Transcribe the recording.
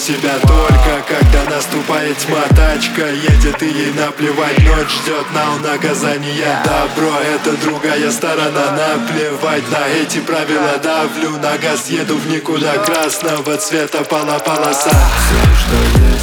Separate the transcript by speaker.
Speaker 1: себя только когда наступает тьма. Тачка едет и ей наплевать, ночь ждет на наказание. Добро — это другая сторона, наплевать на эти правила. Давлю на газ, еду в никуда, красного цвета полоса.
Speaker 2: Все, что